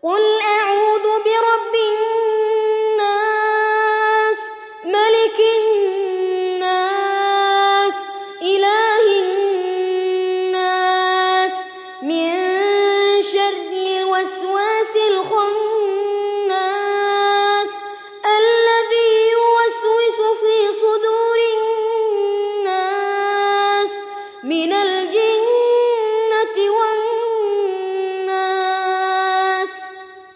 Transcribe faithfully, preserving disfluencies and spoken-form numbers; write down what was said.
قل أعوذ برب الناس ملك الناس إله الناس من شر الوسواس الخناس الذي يوسوس في صدور الناس من